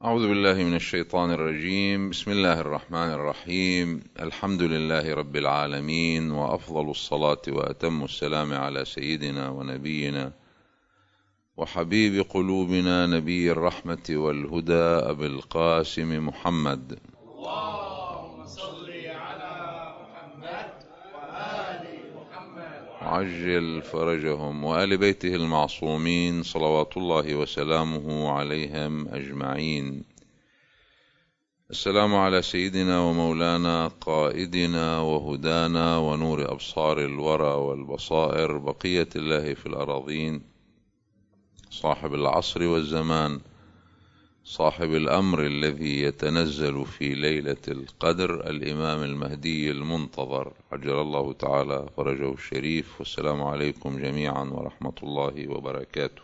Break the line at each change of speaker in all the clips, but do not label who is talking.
أعوذ بالله من الشيطان الرجيم. بسم الله الرحمن الرحيم. الحمد لله رب العالمين، وأفضل الصلاة وأتم السلام على سيدنا ونبينا وحبيب قلوبنا نبي الرحمة والهدى أبي القاسم محمد.
اللهم صل على محمد وآل محمد
وعجل فرجهم وآل بيته المعصومين صلوات الله وسلامه عليهم أجمعين. السلام على سيدنا ومولانا قائدنا وهدانا ونور أبصار الورى والبصائر، بقية الله في الأراضين، صاحب العصر والزمان، صاحب الأمر الذي يتنزل في ليلة القدر، الإمام المهدي المنتظر عجل الله تعالى فرجه الشريف. والسلام عليكم جميعا ورحمة الله وبركاته.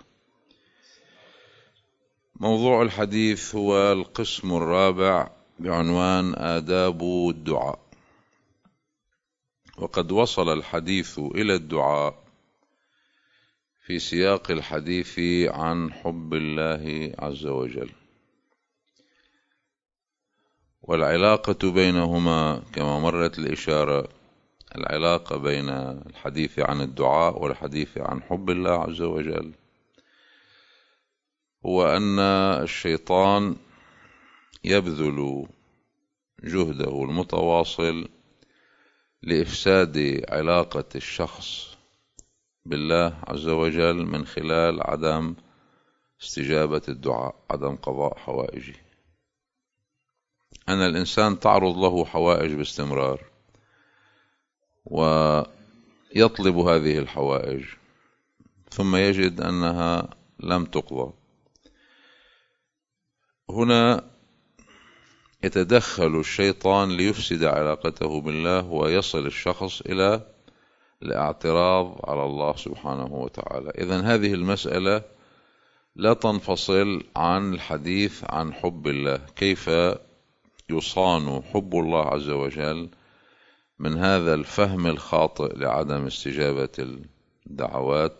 موضوع الحديث هو القسم الرابع بعنوان آداب الدعاء. وقد وصل الحديث إلى الدعاء في سياق الحديث عن حب الله عز وجل، والعلاقة بينهما كما مرت الإشارة، العلاقة بين الحديث عن الدعاء والحديث عن حب الله عز وجل هو أن الشيطان يبذل جهده المتواصل لإفساد علاقة الشخص بالله عز وجل من خلال عدم استجابة الدعاء، عدم قضاء حوائجه. أن الإنسان تعرض له حوائج باستمرار ويطلب هذه الحوائج ثم يجد أنها لم تقضى. هنا يتدخل الشيطان ليفسد علاقته بالله ويصل الشخص إلى الاعتراض على الله سبحانه وتعالى. إذن هذه المسألة لا تنفصل عن الحديث عن حب الله، كيف يصان حب الله عز وجل من هذا الفهم الخاطئ لعدم استجابة الدعوات،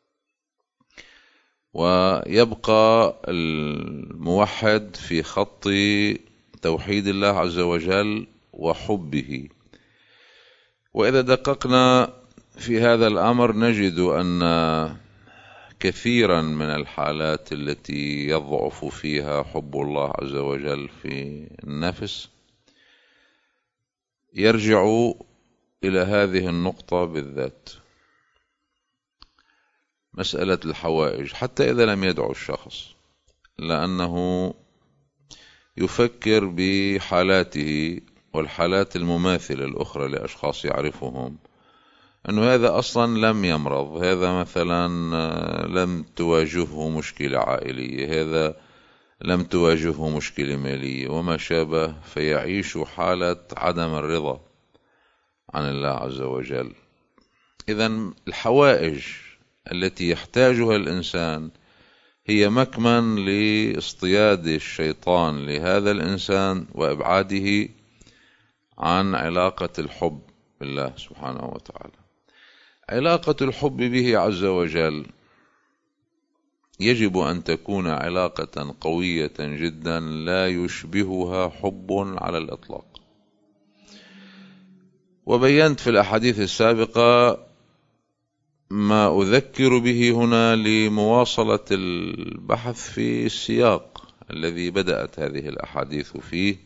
ويبقى الموحد في خط توحيد الله عز وجل وحبه. وإذا دققنا في هذا الأمر نجد أن كثيرا من الحالات التي يضعف فيها حب الله عز وجل في النفس يرجع إلى هذه النقطة بالذات، مسألة الحوائج. حتى إذا لم يدعو الشخص، لأنه يفكر بحالاته والحالات المماثلة الأخرى لأشخاص يعرفهم، أنه هذا أصلا لم يمرض، هذا مثلا لم تواجهه مشكلة عائلية، هذا لم تواجهه مشكلة مالية وما شابه، فيعيش حالة عدم الرضا عن الله عز وجل. إذن الحوائج التي يحتاجها الإنسان هي مكمن لاصطياد الشيطان لهذا الإنسان وإبعاده عن علاقة الحب بالله سبحانه وتعالى. علاقة الحب به عز وجل يجب أن تكون علاقة قوية جدا لا يشبهها حب على الإطلاق. وبينت في الأحاديث السابقة ما أذكر به هنا لمواصلة البحث في السياق الذي بدأت هذه الأحاديث فيه.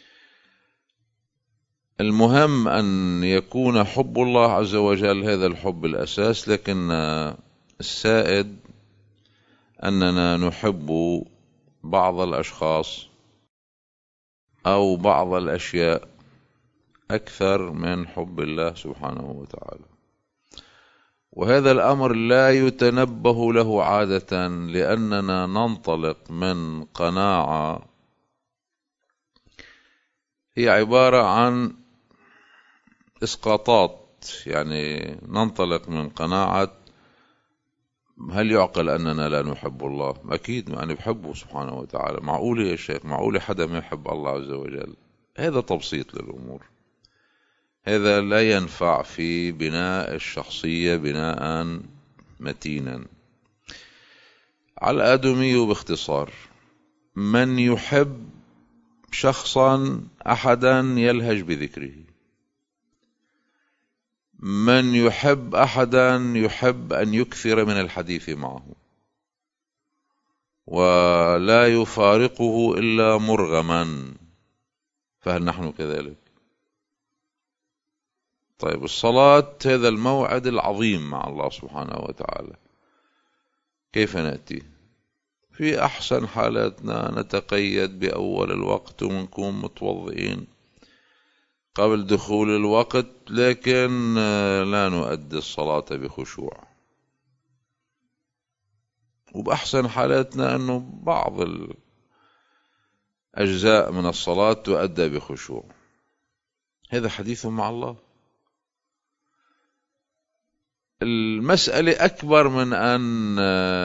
المهم أن يكون حب الله عز وجل هذا الحب الأساس، لكن السائد أننا نحب بعض الأشخاص أو بعض الأشياء أكثر من حب الله سبحانه وتعالى، وهذا الأمر لا يتنبه له عادة، لأننا ننطلق من قناعة هي عبارة عن إسقاطات. يعني ننطلق من قناعة هل يعقل أننا لا نحب الله؟ أكيد أنا بحبه سبحانه وتعالى. معقول يا شيخ؟ معقول حدا ما يحب الله عز وجل؟ هذا تبسيط للأمور، هذا لا ينفع في بناء الشخصية بناء متينا. على الآدمي باختصار من يحب شخصا أحدا يلهج بذكره، من يحب أحدا يحب أن يكثر من الحديث معه ولا يفارقه إلا مرغما، فهل نحن كذلك؟ طيب الصلاة هذا الموعد العظيم مع الله سبحانه وتعالى، كيف نأتي؟ في أحسن حالاتنا نتقيد بأول الوقت ونكون متوضئين قبل دخول الوقت، لكن لا نؤدي الصلاة بخشوع. وبأحسن حالاتنا أنه بعض الأجزاء من الصلاة تؤدى بخشوع. هذا حديث مع الله. المسألة أكبر من أن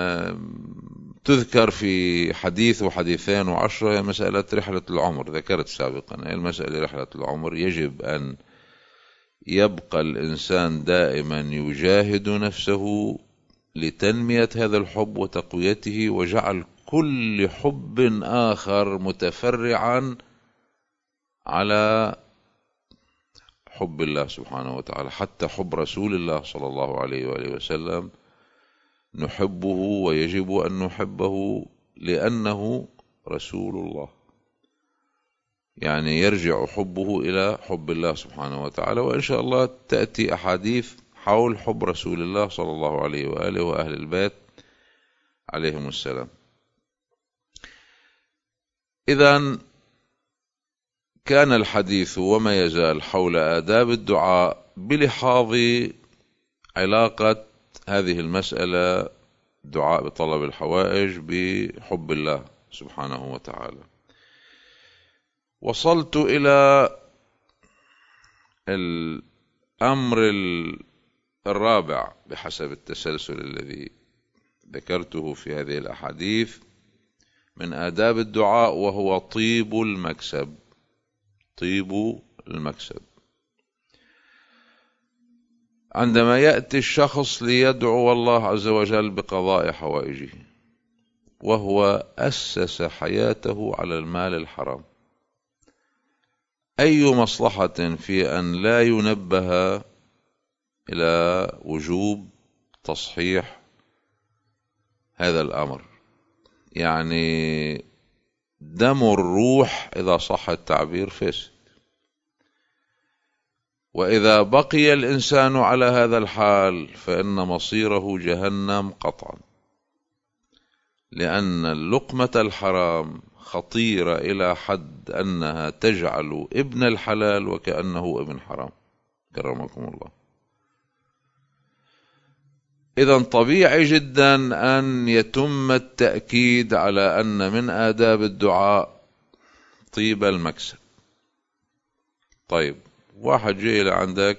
تذكر في حديث وحديثين وعشرة، هي مسألة رحلة العمر. ذكرت سابقا هي المسألة رحلة العمر، يجب أن يبقى الإنسان دائما يجاهد نفسه لتنمية هذا الحب وتقويته، وجعل كل حب آخر متفرعا على حب الله سبحانه وتعالى. حتى حب رسول الله صلى الله عليه وآله وسلم نحبه ويجب أن نحبه لأنه رسول الله، يعني يرجع حبه إلى حب الله سبحانه وتعالى. وإن شاء الله تأتي أحاديث حول حب رسول الله صلى الله عليه وآله وأهل البيت عليهم السلام. إذن كان الحديث وما يزال حول آداب الدعاء بلحاظ علاقة هذه المسألة دعاء بطلب الحوائج بحب الله سبحانه وتعالى. وصلت إلى الأمر الرابع بحسب التسلسل الذي ذكرته في هذه الأحاديث من آداب الدعاء، وهو طيب المكسب. طيب المكسب، عندما يأتي الشخص ليدعو الله عز وجل بقضاء حوائجه وهو أسس حياته على المال الحرام، أي مصلحة في أن لا ينبه إلى وجوب تصحيح هذا الأمر؟ يعني دم الروح إذا صح التعبير فاسد. وإذا بقي الإنسان على هذا الحال فإن مصيره جهنم قطعا، لأن اللقمة الحرام خطيرة إلى حد أنها تجعل ابن الحلال وكأنه ابن حرام، كرمكم الله. إذن طبيعي جدا أن يتم التأكيد على أن من آداب الدعاء طيب المكسب. طيب، واحد جاي لعندك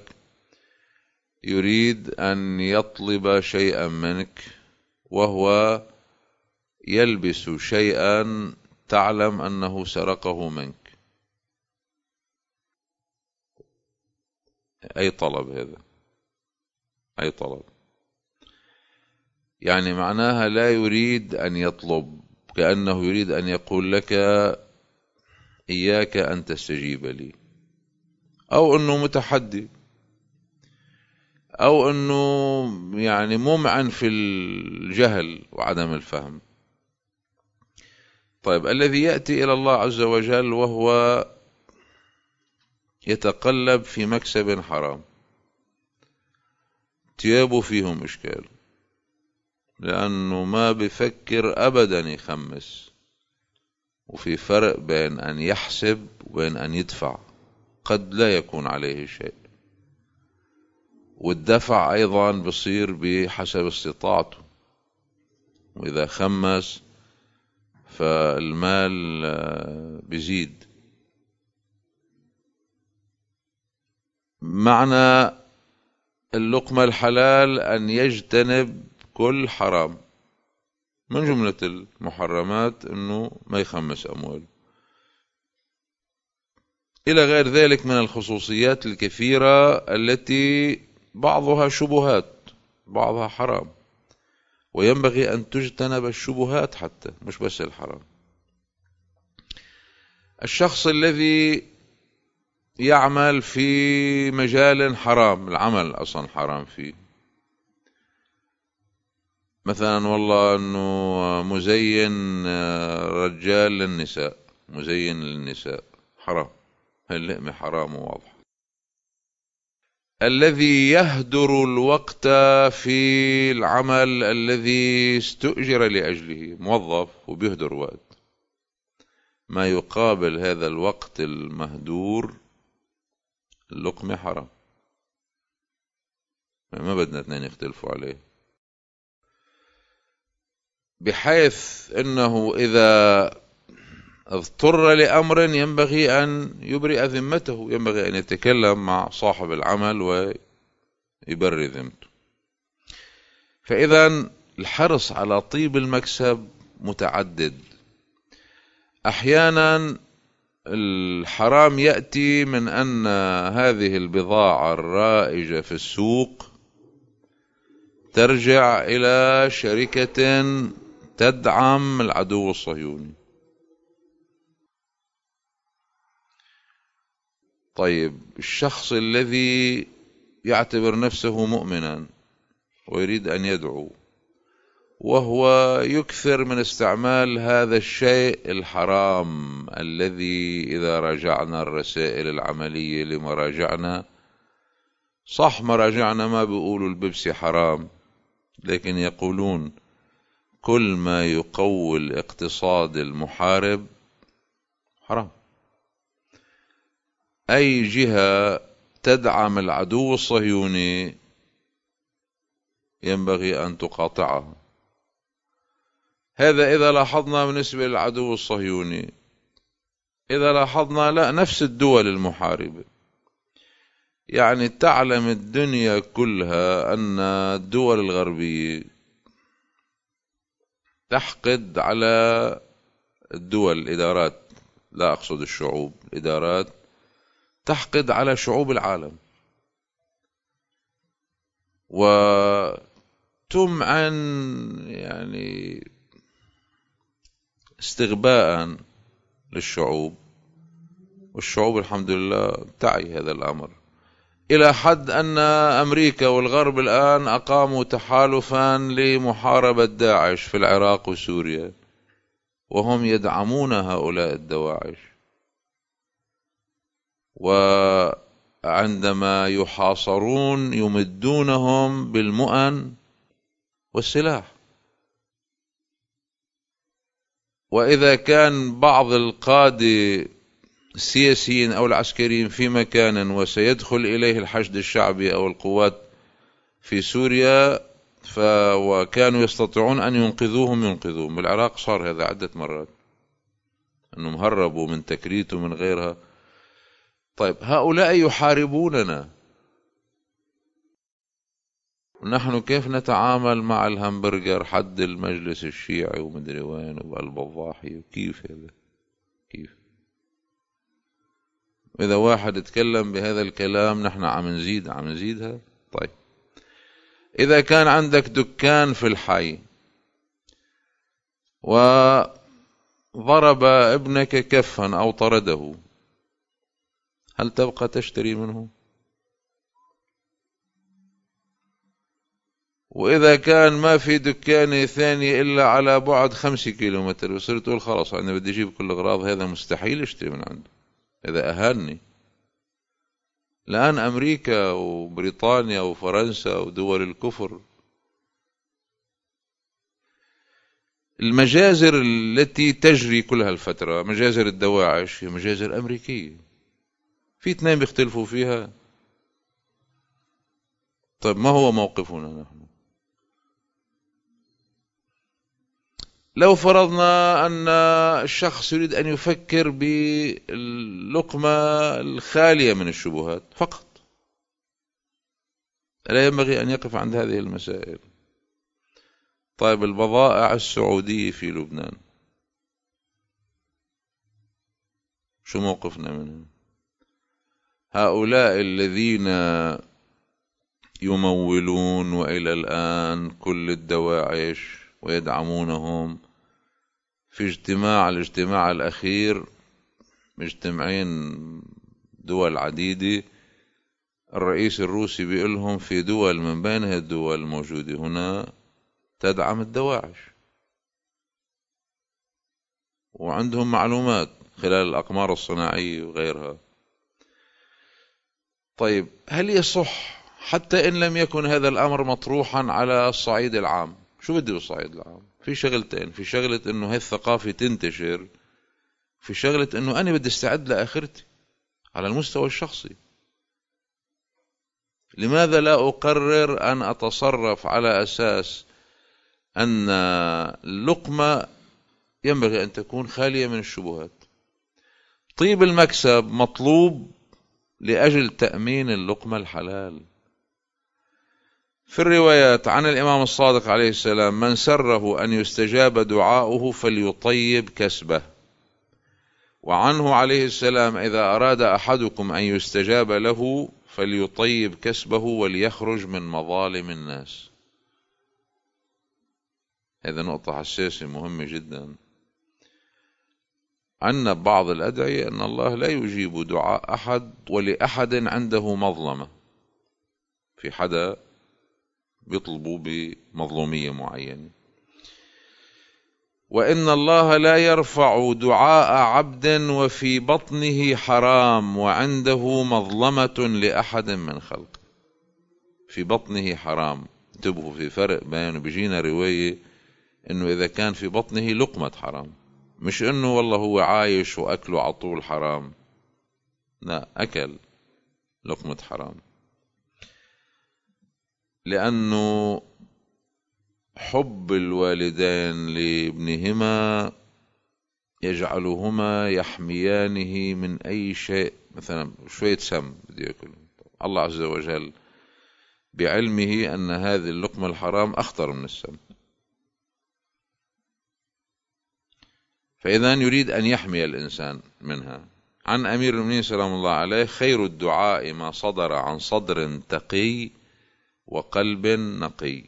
يريد أن يطلب شيئا منك وهو يلبس شيئا تعلم أنه سرقه منك، أي طلب هذا؟ أي طلب؟ يعني معناها لا يريد أن يطلب، كأنه يريد أن يقول لك إياك أن تستجيب لي، أو أنه متحدي، أو أنه يعني ممعن في الجهل وعدم الفهم. طيب، الذي يأتي إلى الله عز وجل وهو يتقلب في مكسب حرام، تيابه فيهم إشكال، لأنه ما بفكر أبدا يخمس. وفي فرق بين أن يحسب وبين أن يدفع، قد لا يكون عليه شيء، والدفع أيضا بصير بحسب استطاعته، وإذا خمس فالمال بيزيد. معنى اللقمة الحلال أن يجتنب كل حرام، من جملة المحرمات أنه ما يخمس أموال، إلى غير ذلك من الخصوصيات الكثيرة التي بعضها شبهات بعضها حرام، وينبغي أن تجتنب الشبهات حتى مش بس الحرام. الشخص الذي يعمل في مجال حرام، العمل أصلا حرام فيه، مثلا والله أنه مزين رجال للنساء، مزين للنساء، حرام، اللئم حرام واضح. الذي يهدر الوقت في العمل الذي استؤجر لأجله، موظف وبيهدر وقت، ما يقابل هذا الوقت المهدور اللقمة حرام، ما بدنا اثنين يختلفوا عليه، بحيث أنه إذا اضطر لأمر ينبغي أن يبرئ ذمته، ينبغي أن يتكلم مع صاحب العمل ويبرئ ذمته. فإذا الحرص على طيب المكسب متعدد. أحيانا الحرام يأتي من أن هذه البضاعة الرائجة في السوق ترجع إلى شركة تدعم العدو الصهيوني. طيب الشخص الذي يعتبر نفسه مؤمنا ويريد أن يدعو، وهو يكثر من استعمال هذا الشيء الحرام الذي إذا راجعنا الرسائل العملية لمراجعنا، صح مراجعنا ما بيقولوا البيبسي حرام، لكن يقولون كل ما يقوي الاقتصاد المحارب حرام. أي جهة تدعم العدو الصهيوني ينبغي أن تقاطعها. هذا إذا لاحظنا بالنسبة للعدو الصهيوني. إذا لاحظنا لا، نفس الدول المحاربة، يعني تعلم الدنيا كلها أن الدول الغربية تحقد على الدول، الإدارات، لا أقصد الشعوب، الإدارات تحقد على شعوب العالم وتمعن يعني استغباء للشعوب، والشعوب الحمد لله تعي هذا الأمر، إلى حد أن أمريكا والغرب الآن أقاموا تحالفا لمحاربة داعش في العراق وسوريا، وهم يدعمون هؤلاء الدواعش، وعندما يحاصرون يمدونهم بالمؤن والسلاح. وإذا كان بعض القادة السياسيين أو العسكريين في مكان وسيدخل إليه الحشد الشعبي أو القوات في سوريا وكانوا يستطيعون أن ينقذوهم، بالعراق صار هذا عدة مرات، أنهم هربوا من تكريت ومن غيرها. طيب هؤلاء يحاربوننا، ونحن كيف نتعامل مع الهمبرجر حد المجلس الشيعي ومدري وين وبقلب الضاحية؟ كيف هذا؟ كيف؟ إذا واحد اتكلم بهذا الكلام نحن عم نزيدها. طيب إذا كان عندك دكان في الحي وضرب ابنك كفا أو طرده، هل تبقى تشتري منه؟ وإذا كان ما في دكان ثاني إلا على بعد 5 كيلومتر وصرت تقول خلاص أنا بدي أجيب كل الأغراض، هذا مستحيل اشتري من عنده، إذا أهانني. الآن أمريكا وبريطانيا وفرنسا ودول الكفر، المجازر التي تجري كل هالفترة، مجازر الدواعش، هي مجازر أمريكية، في اثنين بيختلفوا فيها. طيب ما هو موقفنا نحن؟ لو فرضنا أن الشخص يريد أن يفكر باللقمة الخالية من الشبهات فقط، لا ينبغي أن يقف عند هذه المسائل. طيب البضائع السعودية في لبنان شو موقفنا منهم؟ هؤلاء الذين يمولون وإلى الآن كل الدواعش ويدعمونهم، في الاجتماع الأخير مجتمعين دول عديدة، الرئيس الروسي بيقول لهم في دول من بين هذه الدول الموجودة هنا تدعم الدواعش، وعندهم معلومات خلال الأقمار الصناعية وغيرها. طيب هل يصح حتى إن لم يكن هذا الأمر مطروحا على الصعيد العام؟ شو بدي بالصعيد العام؟ في شغلتين، في شغلة إنه هاي الثقافة تنتشر، في شغلة إنه أنا بدي استعد لآخرتي على المستوى الشخصي. لماذا لا أقرر أن أتصرف على أساس أن اللقمة ينبغي أن تكون خالية من الشبهات؟ طيب المكسب مطلوب لأجل تأمين اللقمة الحلال. في الروايات عن الإمام الصادق عليه السلام: من سره أن يستجاب دعاؤه فليطيب كسبه. وعنه عليه السلام: إذا أراد أحدكم أن يستجاب له فليطيب كسبه وليخرج من مظالم الناس. هذه نقطة حساسة مهمة جدا. عندنا بعض الأدعية أن الله لا يجيب دعاء أحد ولأحد عنده مظلمة، في حدا بيطلبوا بمظلومية معينة. وإن الله لا يرفع دعاء عبد وفي بطنه حرام وعنده مظلمة لأحد من خلقه. في بطنه حرام، انتبهوا في فرق بين، بيجينا رواية إنه إذا كان في بطنه لقمة حرام، مش إنه والله هو عايش وأكله عطول حرام، لا، أكل لقمة حرام. لأنه حب الوالدين لابنهما يجعلهما يحميانه من أي شيء. مثلا شوية سم بدي يأكل، الله عز وجل بعلمه أن هذه اللقمة الحرام أخطر من السم، فإذا يريد أن يحمي الإنسان منها. عن أمير المؤمنين سلام الله عليه: خير الدعاء ما صدر عن صدر تقي وقلب نقي.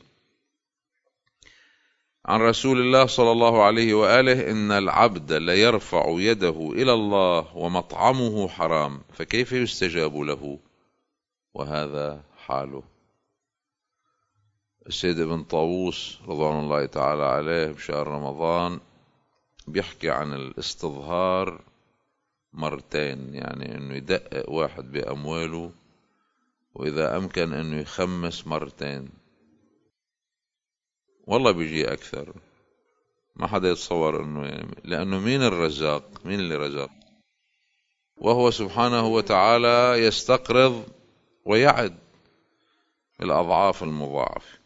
عن رسول الله صلى الله عليه وآله: إن العبد ليرفع يده إلى الله ومطعمه حرام فكيف يستجاب له وهذا حاله. السيد ابن طاووس رضوان الله تعالى عليه بشهر رمضان بيحكي عن الاستظهار مرتين، يعني انه يدقق واحد بأمواله، وإذا أمكن انه يخمس مرتين. والله بيجي أكثر، ما حدا يتصور انه يعني، لأنه مين الرزاق؟ مين اللي رزق؟ وهو سبحانه وتعالى يستقرض ويعد الأضعاف المضاعفة.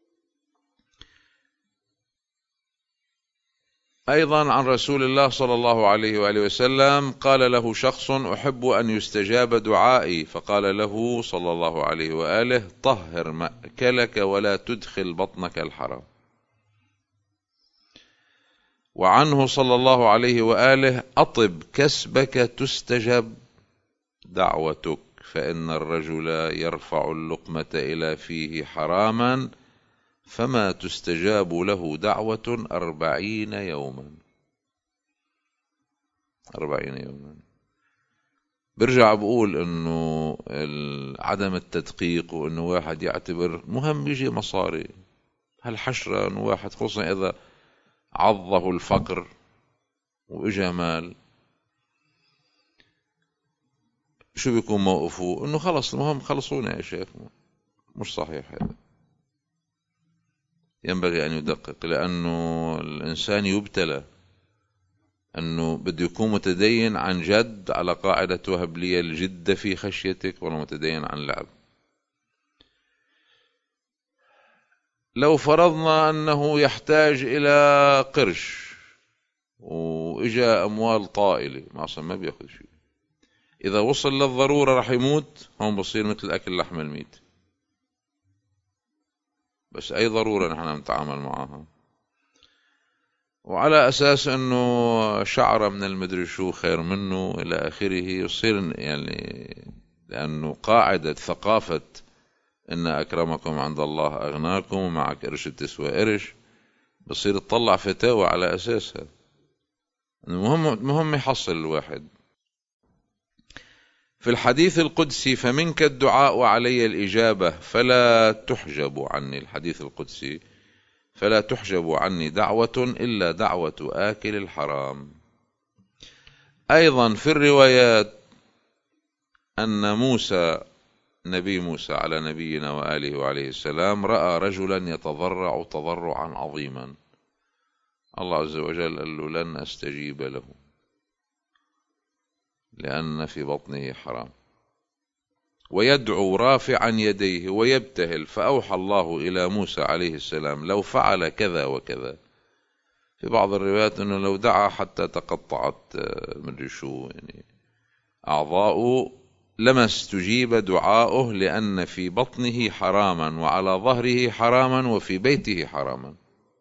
أيضا عن رسول الله صلى الله عليه وآله وسلم: قال له شخص: أحب أن يستجاب دعائي، فقال له صلى الله عليه وآله: طهر مأكلك ولا تدخل بطنك الحرام. وعنه صلى الله عليه وآله: أطب كسبك تستجب دعوتك، فإن الرجل يرفع اللقمة إلى فيه حراما فما تستجاب له دعوة 40 يوما. 40 يوما. برجع بقول انه عدم التدقيق، وانه واحد يعتبر مهم يجي مصاري، هالحشرة انه واحد خصوصا اذا عضه الفقر واجا مال، شو بيكون موقفه؟ انه خلص المهم خلصونا يا شيخ. مش صحيح هذا، ينبغي أن يدقق، لأنه الإنسان يبتلى أنه بده يكون متدين عن جد، على قاعدة وهب لي الجد في خشيتك، ولا متدين عن لعب. لو فرضنا أنه يحتاج إلى قرش وإجا أموال طائلة، ما بيأخذ شيء، إذا وصل للضرورة رح يموت، هون بصير مثل أكل لحم الميت. بس أي ضرورة نحن نتعامل معها، وعلى أساس أنه شعر من المدري شو خير منه إلى آخره، يصير يعني، لأنه قاعدة ثقافة إن أكرمكم عند الله أغناكم ومعك قرش تسوى قرش، بصير تطلع فتاوى على أساسها. المهم يحصل الواحد. في الحديث القدسي فمنك الدعاء وعلي الإجابة فلا تحجب عني، الحديث القدسي فلا تحجب عني دعوة إلا دعوة آكل الحرام. أيضا في الروايات أن موسى نبي موسى على نبينا وآله وعليه السلام رأى رجلا يتضرع تضرعا عظيما، الله عز وجل قال له لن أستجيب له لأن في بطنه حرام، ويدعو رافعا يديه ويبتهل، فأوحى الله إلى موسى عليه السلام لو فعل كذا وكذا. في بعض الروايات أنه لو دعا حتى تقطعت مدري شو يعني أعضاؤه لما استجيب دعاؤه، لأن في بطنه حراما وعلى ظهره حراما وفي بيته حراما.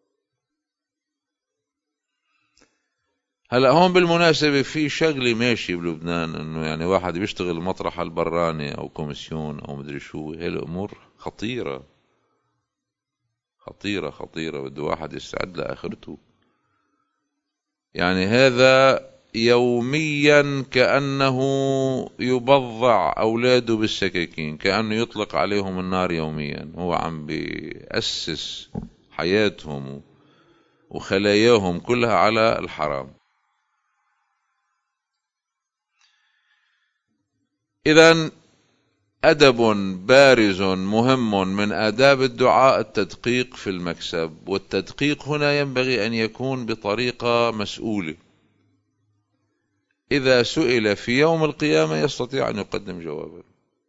هلا هون بالمناسبة في شغلة ماشي بلبنان، انه يعني واحد بيشتغل مطرح البراني او كوميسيون او مدري شو، هي الامور خطيرة خطيرة خطيرة، بده واحد يستعد لآخرته. يعني هذا يوميا كأنه يبضع أولاده بالسكاكين، كأنه يطلق عليهم النار يوميا، هو عم بيأسس حياتهم وخلاياهم كلها على الحرام. إذن أدب بارز مهم من آداب الدعاء التدقيق في المكسب، والتدقيق هنا ينبغي أن يكون بطريقة مسؤولة. إذا سئل في يوم القيامة يستطيع أن يقدم جوابا.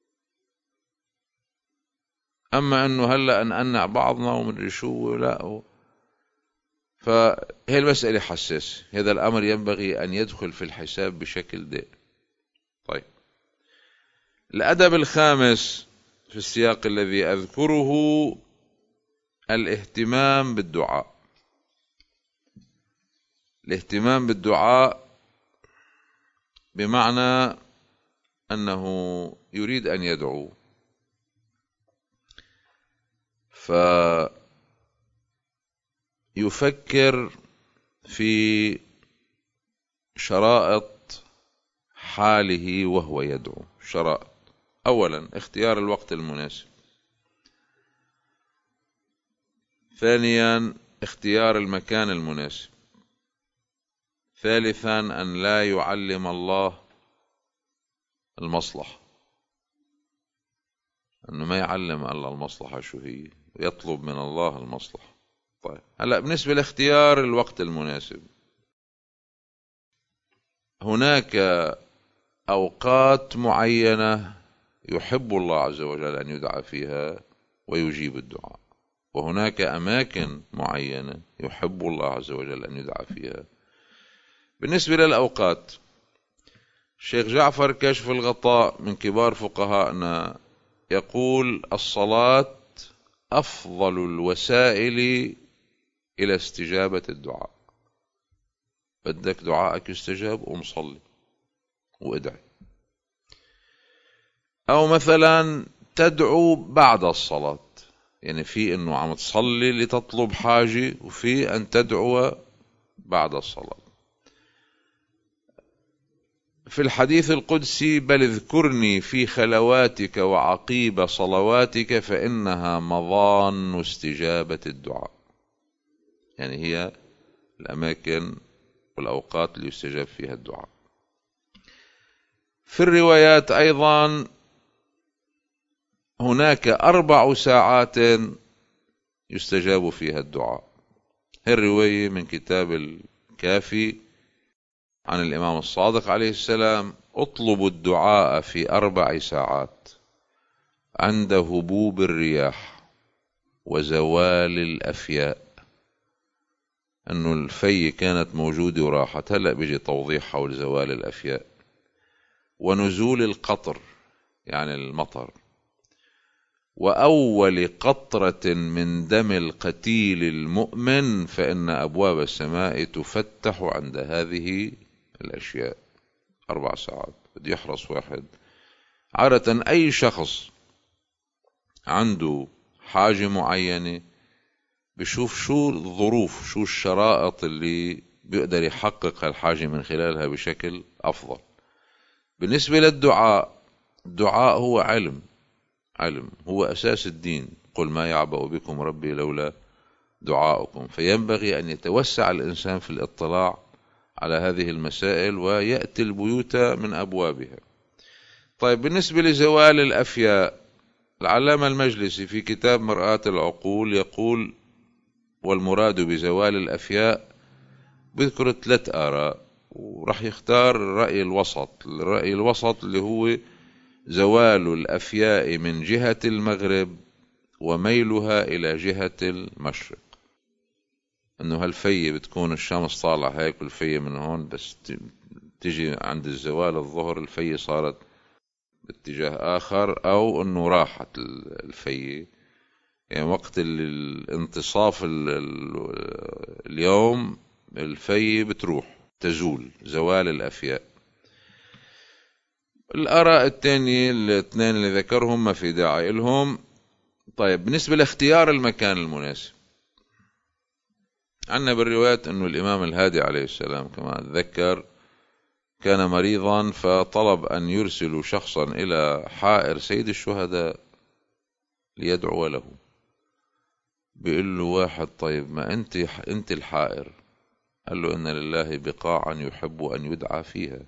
أما أنه هلأ أن أنع بعضنا ومدري شو لا، فهي المسألة حساس، هذا الأمر ينبغي أن يدخل في الحساب بشكل دائم. طيب، الأدب الخامس في السياق الذي أذكره الاهتمام بالدعاء. الاهتمام بالدعاء بمعنى أنه يريد أن يدعو، فيفكر في شرائط حاله وهو يدعو. شرائط: أولا اختيار الوقت المناسب، ثانيا اختيار المكان المناسب، ثالثا أن لا يعلم الله المصلحة، أنه ما يعلم الله المصلحة شو هي، يطلب من الله المصلحة. طيب، هلأ بالنسبة لاختيار الوقت المناسب، هناك أوقات معينة يحب الله عز وجل أن يدعى فيها ويجيب الدعاء، وهناك أماكن معينة يحب الله عز وجل أن يدعى فيها. بالنسبة للأوقات، الشيخ جعفر كاشف الغطاء من كبار فقهائنا يقول: الصلاة أفضل الوسائل إلى استجابة الدعاء. بدك دعائك يستجاب قم صلي وادعي. أو مثلا تدعو بعد الصلاة، يعني في أنه عم تصلي لتطلب حاجة، وفي أن تدعو بعد الصلاة. في الحديث القدسي: بل اذكرني في خلواتك وعقيب صلواتك فإنها مظان استجابة الدعاء. يعني هي الأماكن والأوقات اللي يستجاب فيها الدعاء. في الروايات أيضا هناك 4 ساعات يستجاب فيها الدعاء. هي الرواية من كتاب الكافي عن الإمام الصادق عليه السلام: اطلبوا الدعاء في 4 ساعات عند هبوب الرياح وزوال الأفياء. أنه الفي كانت موجودة وراحت، هلأ بيجي توضيح حول زوال الأفياء. ونزول القطر يعني المطر، وأول قطرة من دم القتيل المؤمن، فإن أبواب السماء تفتح عند هذه الأشياء. 4 ساعات بده يحرص واحد. عادة أي شخص عنده حاجة معينة بشوف شو الظروف، شو الشرائط اللي بيقدر يحقق هالحاجة من خلالها بشكل أفضل. بالنسبة للدعاء الدعاء هو علم هو أساس الدين. قل ما يعبأ بكم ربي لولا دعاؤكم. فينبغي أن يتوسع الإنسان في الاطلاع على هذه المسائل ويأتي البيوت من أبوابها. طيب، بالنسبة لزوال الأفياء، العلامة المجلسي في كتاب مرآة العقول يقول: والمراد بزوال الأفياء، بذكر 3 آراء، ورح يختار الرأي الوسط اللي هو زوال الأفياء من جهة المغرب وميلها إلى جهة المشرق. انه هالفية بتكون الشمس طالعة هيك والفية من هون، بس تجي عند الزوال الظهر الفية صارت باتجاه آخر، أو انه راحت الفية. يعني وقت الانتصاف اليوم الفية بتروح، تزول، زوال الأفياء. الآراء الثانية الاثنين اللي ذكرهم ما في داعي لهم. طيب، بالنسبة لاختيار المكان المناسب، عندنا بالروايات أنه الإمام الهادي عليه السلام كما ذكر كان مريضا، فطلب أن يرسلوا شخصا إلى حائر سيد الشهداء ليدعو له. بيقول له واحد: طيب، ما أنت الحائر. قال له: إن لله بقاعا يحب أن يدعى فيها.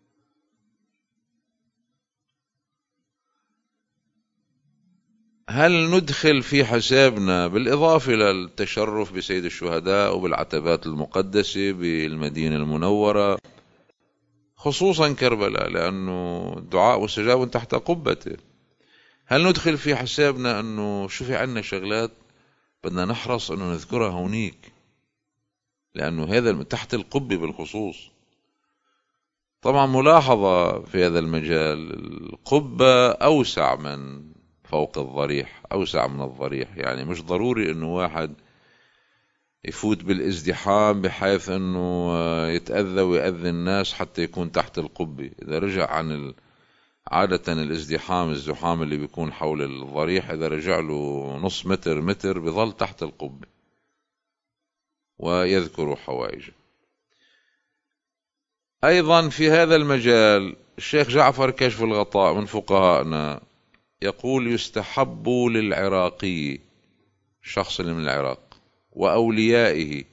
هل ندخل في حسابنا بالإضافة للتشرف بسيد الشهداء وبالعتبات المقدسة بالمدينة المنورة، خصوصا كربلاء لأنه الدعاء مستجاب تحت قبته، هل ندخل في حسابنا أنه شو في عنا شغلات بدنا نحرص أنه نذكرها هونيك، لأنه هذا تحت القبة بالخصوص؟ طبعا ملاحظة في هذا المجال: القبة أوسع من فوق الضريح، أوسع من الضريح. يعني مش ضروري أنه واحد يفوت بالازدحام بحيث أنه يتأذى ويأذي الناس حتى يكون تحت القبة. إذا رجع عن عادة الزحام اللي بيكون حول الضريح، إذا رجع له نص متر بظل تحت القبة ويذكر حوائجه. أيضا في هذا المجال الشيخ جعفر كشف الغطاء من فقهائنا يقول: يستحب للعراقي، الشخص اللي من العراق، وأوليائه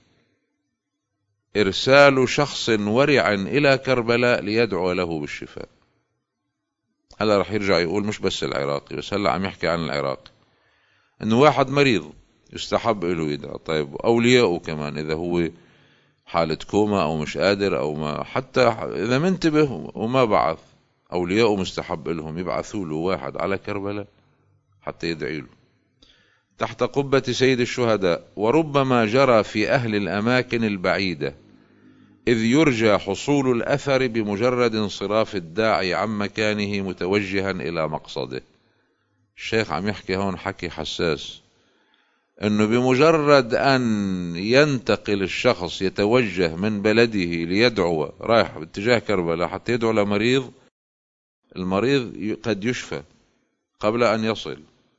إرسال شخص ورع إلى كربلاء ليدعو له بالشفاء. هلا رح يرجع يقول مش بس العراقي، بس هلا عم يحكي عن العراق، انه واحد مريض يستحب له يدعى. طيب، أوليائه كمان إذا هو حالة كوما أو مش قادر أو ما، حتى إذا منتبه وما بعث، أوليائه مستحب لهم يبعثوا له واحد على كربلاء حتى يدعي له تحت قبة سيد الشهداء. وربما جرى في أهل الأماكن البعيدة، إذ يرجى حصول الأثر بمجرد انصراف الداعي عن مكانه متوجها إلى مقصده. الشيخ عم يحكي هون حكي حساس، أنه بمجرد أن ينتقل الشخص يتوجه من بلده ليدعو، رايح باتجاه كربلاء حتى يدعو لمريض، المريض قد يشفى قبل أن يصل.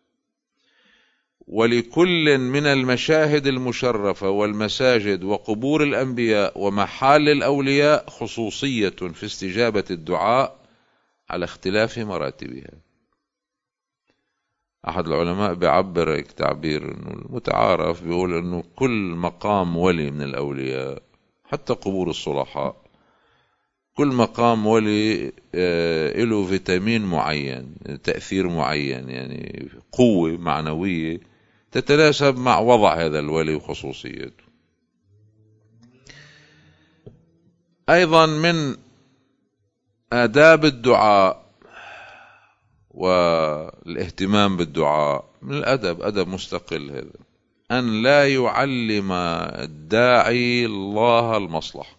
ولكل من المشاهد المشرفة والمساجد وقبور الأنبياء ومحال الأولياء خصوصية في استجابة الدعاء على اختلاف مراتبها. أحد العلماء بيعبر تعبير إنه المتعارف، بيقول إنه كل مقام ولي من الأولياء، حتى قبور الصلحاء، كل مقام ولي له فيتامين معين، تأثير معين، يعني قوة معنوية تتناسب مع وضع هذا الولي وخصوصيته. أيضا من آداب الدعاء والاهتمام بالدعاء، من الأدب أدب مستقل هذا، أن لا يعلم الداعي الله المصلحة.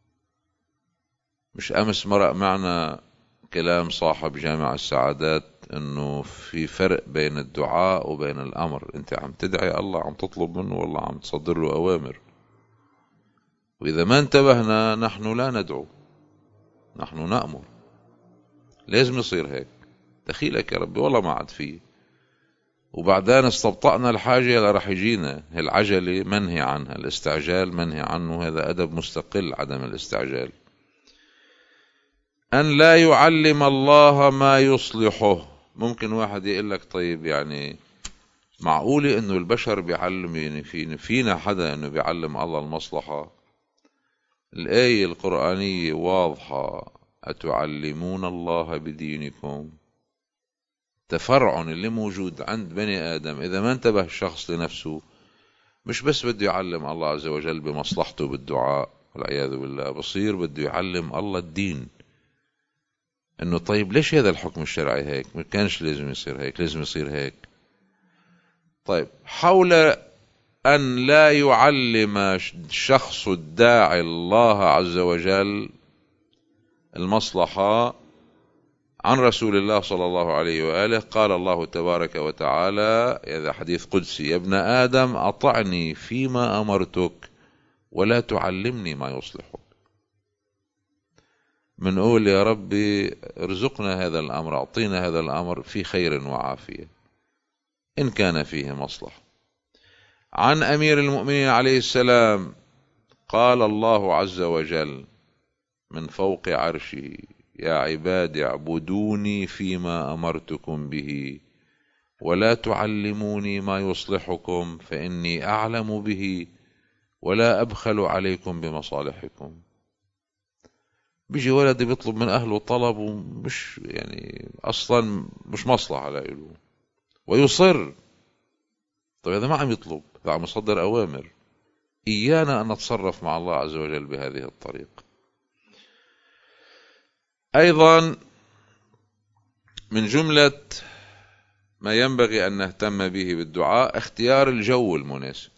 مش أمس مرق معنا كلام صاحب جامع السعادات أنه في فرق بين الدعاء وبين الأمر. أنت عم تدعي الله، عم تطلب منه، والله عم تصدر له أوامر. وإذا ما انتبهنا نحن لا ندعو، نحن نأمر. لازم يصير هيك. دخيلك يا ربي، والله ما عاد فيه. وبعدين استبطأنا الحاجة اللي رح يجينا. العجلة منهي عنها، الاستعجال منهي عنه، هذا أدب مستقل عدم الاستعجال. أن لا يعلم الله ما يصلحه. ممكن واحد يقول لك طيب يعني معقولة إنه البشر بيعلم، يعني فينا حدا إنه بيعلم الله المصلحة؟ الآية القرآنية واضحة: أتعلمون الله بدينكم. تفرع اللي موجود عند بني آدم إذا ما انتبه الشخص لنفسه، مش بس بده يعلم الله عز وجل بمصلحته بالدعاء والعياذ بالله، بصير بده يعلم الله الدين. إنه طيب ليش هذا الحكم الشرعي هيك؟ ما كانش لازم يصير هيك، لازم يصير هيك. طيب حول أن لا يعلم الشخص الداعي الله عز وجل المصلحة، عن رسول الله صلى الله عليه وآله قال الله تبارك وتعالى، هذا حديث قدسي: يا ابن آدم أطعني فيما أمرتك ولا تعلمني ما يصلحك. منقول يا ربي ارزقنا هذا الأمر، أعطينا هذا الأمر في خير وعافية إن كان فيه مصلحة. عن أمير المؤمنين عليه السلام قال الله عز وجل من فوق عرشه: يا عباد اعبدوني فيما أمرتكم به ولا تعلموني ما يصلحكم فإني أعلم به ولا أبخل عليكم بمصالحكم. بيجي ولد بيطلب من أهله طلب ومش يعني أصلا مش مصلحة له ويصر. طيب هذا ما عم يطلب، هذا عم يصدر أوامر. إيانا أن نتصرف مع الله عز وجل بهذه الطريقة. أيضا من جملة ما ينبغي أن نهتم به بالدعاء اختيار الجو المناسب.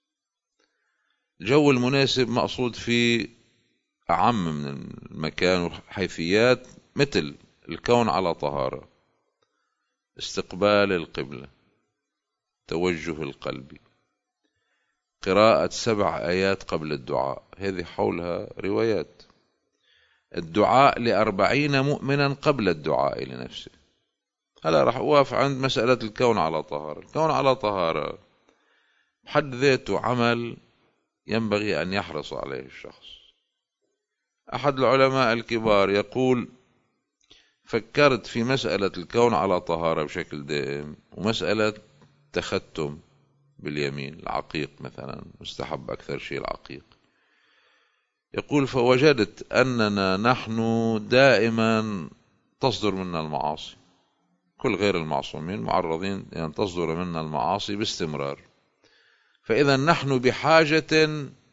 الجو المناسب مقصود فيه أعم من المكان والحيثيات، مثل الكون على طهارة، استقبال القبلة، توجه القلب، قراءة 7 آيات قبل الدعاء، هذه حولها روايات، الدعاء ل40 مؤمنا قبل الدعاء لنفسه. هلا راح أوقف عند مسألة الكون على طهارة. الكون على طهارة بحد ذاته عمل ينبغي أن يحرص عليه الشخص. أحد العلماء الكبار يقول: فكرت في مسألة الكون على طهارة بشكل دائم ومسألة تختم باليمين، العقيق مثلا مستحب أكثر شيء العقيق. يقول: فوجدت أننا نحن دائما تصدر منا المعاصي، كل غير المعصومين معرضين أن تصدر منا المعاصي باستمرار. فإذا نحن بحاجة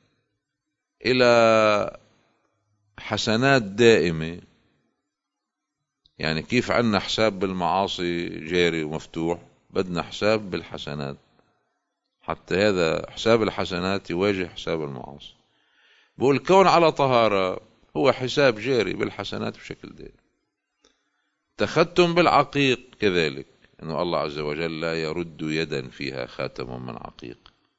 إلى حسنات دائمة. يعني كيف عنا حساب بالمعاصي جاري ومفتوح، بدنا حساب بالحسنات، حتى هذا حساب الحسنات يواجه حساب المعاصي. بقول الكون على طهارة هو حساب جاري بالحسنات بشكل دائم. تختم بالعقيق كذلك، أنه الله عز وجل لا يرد يدا فيها خاتم من عقيق.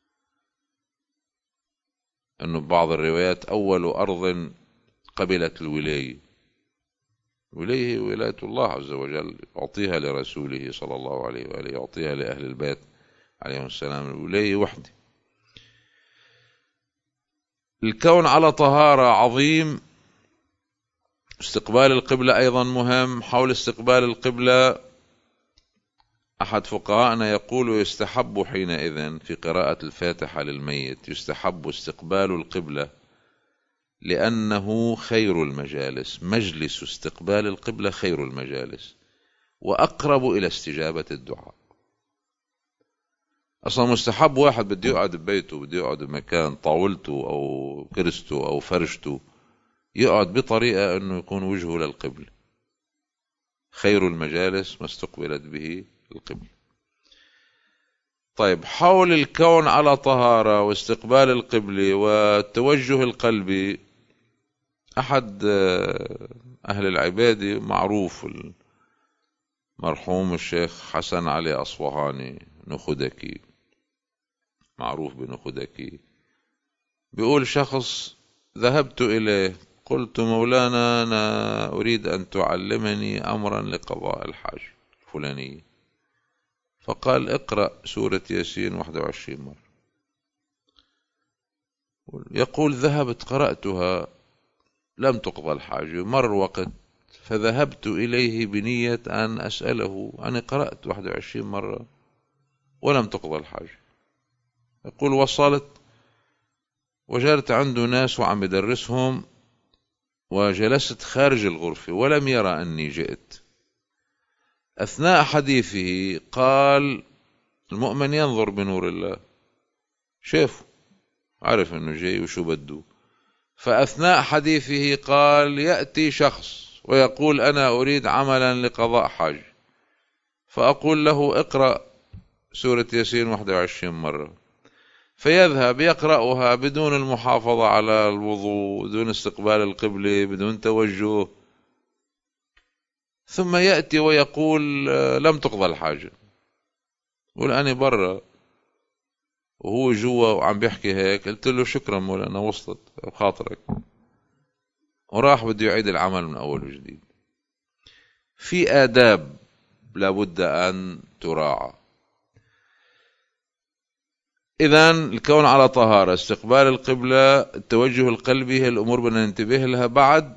أنه بعض الروايات أول أرض قبلت الولاية، ولاية ولاية الله عز وجل، يعطيها لرسوله صلى الله عليه وآله، يعطيها لأهل البيت عليهم السلام، الولاية وحده. الكون على طهارة عظيم. استقبال القبلة أيضا مهم. حول استقبال القبلة أحد فقهاءنا يقول: يستحب حينئذ في قراءة الفاتحة للميت يستحب استقبال القبلة، لأنه خير المجالس، مجلس استقبال القبلة خير المجالس وأقرب إلى استجابة الدعاء. أصلا مستحب واحد بده يقعد ببيته، بده يقعد بمكان طاولته أو كرسته أو فرشته، يقعد بطريقة أنه يكون وجهه للقبل. خير المجالس ما استقبلت به القبل. طيب حول الكون على طهارة واستقبال القبل والتوجه القلبي، أحد أهل العبادة معروف المرحوم الشيخ حسن علي أصفهاني نخدكي، معروف بنخدكي، بيقول: شخص ذهبت إليه قلت: مولانا أنا أريد أن تعلمني أمرا لقضاء الحاج الفلانية. فقال: اقرأ سورة ياسين 21 مرة. يقول: ذهبت قرأتها لم تقضى الحاجة، مر وقت فذهبت إليه بنية أن أسأله. أنا قرأت 21 مرة ولم تقضى الحاجة. يقول وصلت وجدت عنده ناس وعم يدرسهم، وجلست خارج الغرفة ولم يرى أني جئت. أثناء حديثه قال المؤمن ينظر بنور الله، شافه عرف أنه جاي وشو بده. فأثناء حديثه قال يأتي شخص ويقول أنا أريد عملا لقضاء حاج، فأقول له اقرأ سورة ياسين 21 مرة، فيذهب يقرأها بدون المحافظة على الوضوء، بدون استقبال القبلة، بدون توجه، ثم يأتي ويقول لم تقضى الحاجة. يقول أنا برا وهو جوا وعم بيحكي هيك. قلت له شكرا مولانا وصلت بخاطرك، وراح بده يعيد العمل من أول وجديد. في آداب لابد أن تراعى. إذن الكون على طهارة، استقبال القبلة، التوجه القلبي، هي الأمور بدنا ننتبه لها. بعد